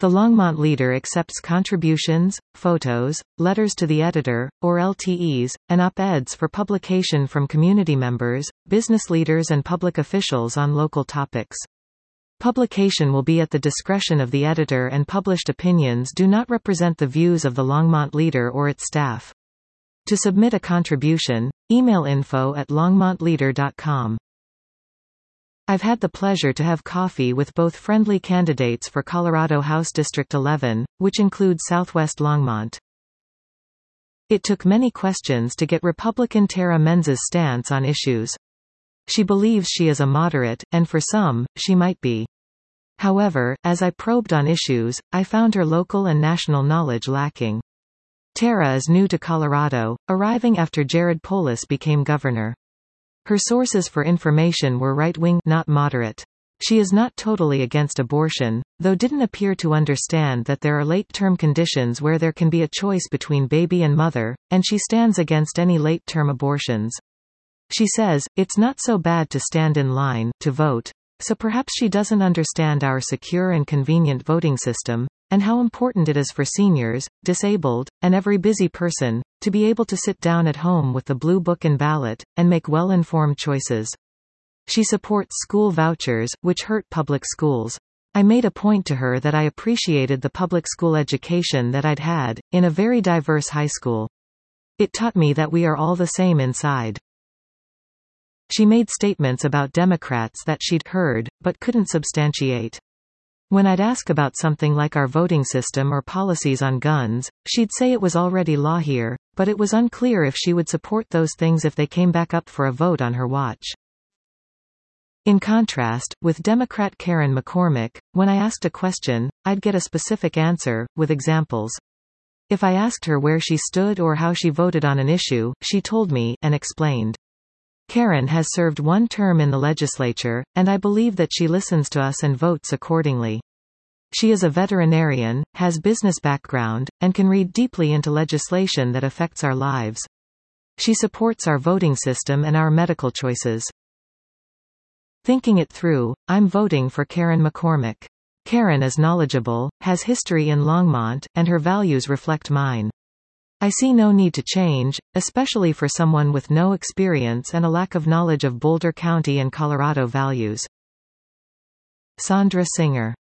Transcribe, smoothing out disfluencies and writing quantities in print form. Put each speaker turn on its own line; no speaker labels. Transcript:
The Longmont Leader accepts contributions, photos, letters to the editor, or LTEs, and op-eds for publication from community members, business leaders and public officials on local topics. Publication will be at the discretion of the editor, and published opinions do not represent the views of the Longmont Leader or its staff. To submit a contribution, email info@longmontleader.com. I've had the pleasure to have coffee with both friendly candidates for Colorado House District 11, which includes Southwest Longmont. It took many questions to get Republican Tara Menz's stance on issues. She believes she is a moderate, and for some, she might be. However, as I probed on issues, I found her local and national knowledge lacking. Tara is new to Colorado, arriving after Jared Polis became governor. Her sources for information were right-wing, not moderate. She is not totally against abortion, though didn't appear to understand that there are late-term conditions where there can be a choice between baby and mother, and she stands against any late-term abortions. She says, it's not so bad to stand in line to vote, so perhaps she doesn't understand our secure and convenient voting system, and how important it is for seniors, disabled, and every busy person, to be able to sit down at home with the blue book and ballot, and make well-informed choices. She supports school vouchers, which hurt public schools. I made a point to her that I appreciated the public school education that I'd had, in a very diverse high school. It taught me that we are all the same inside. She made statements about Democrats that she'd heard, but couldn't substantiate. When I'd ask about something like our voting system or policies on guns, she'd say it was already law here, but it was unclear if she would support those things if they came back up for a vote on her watch. In contrast, with Democrat Karen McCormick, when I asked a question, I'd get a specific answer, with examples. If I asked her where she stood or how she voted on an issue, she told me, and explained. Karen has served one term in the legislature, and I believe that she listens to us and votes accordingly. She is a veterinarian, has business background, and can read deeply into legislation that affects our lives. She supports our voting system and our medical choices. Thinking it through, I'm voting for Karen McCormick. Karen is knowledgeable, has history in Longmont, and her values reflect mine. I see no need to change, especially for someone with no experience and a lack of knowledge of Boulder County and Colorado values. Sandra Singer.